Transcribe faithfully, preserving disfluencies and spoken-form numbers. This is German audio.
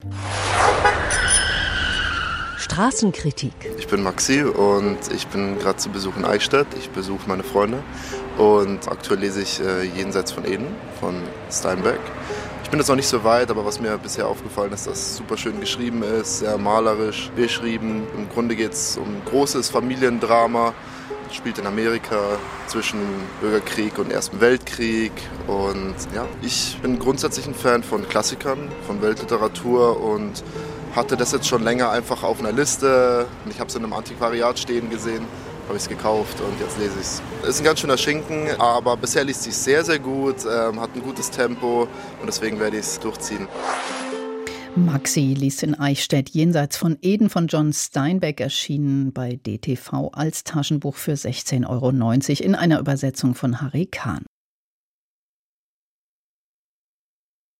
Straßenkritik. Ich bin Maxi und ich bin gerade zu Besuch in Eichstätt. Ich besuche meine Freunde und aktuell lese ich äh, Jenseits von Eden von Steinbeck. Ich bin jetzt noch nicht so weit, aber was mir bisher aufgefallen ist, dass es super schön geschrieben ist, sehr malerisch beschrieben. Im Grunde geht es um ein großes Familiendrama. Es spielt in Amerika zwischen Bürgerkrieg und Ersten Weltkrieg. Und ja, ich bin grundsätzlich ein Fan von Klassikern, von Weltliteratur und hatte das jetzt schon länger einfach auf einer Liste. Ich habe es in einem Antiquariat stehen gesehen, habe ich es gekauft und jetzt lese ich es. Es ist ein ganz schöner Schinken, aber bisher liest sich sehr, sehr gut, ähm, hat ein gutes Tempo und deswegen werde ich es durchziehen. Maxi liest in Eichstätt Jenseits von Eden von John Steinbeck, erschienen bei D T V als Taschenbuch für sechzehn Euro neunzig in einer Übersetzung von Harry Kahn.